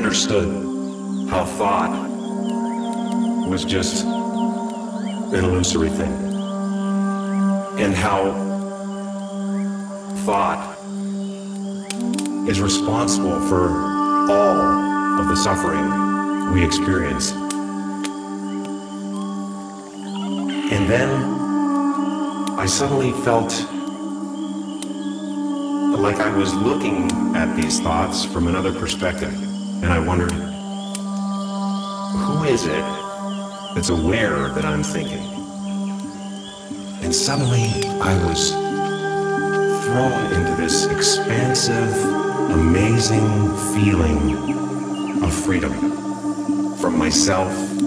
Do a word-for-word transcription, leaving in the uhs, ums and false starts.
understood how thought was just an illusory thing, and how thought is responsible for all of the suffering we experience. And then I suddenly felt like I was looking at these thoughts from another perspective, and I wondered, who is it that's aware that I'm thinking? And suddenly I was thrown into this expansive, amazing feeling of freedom from myself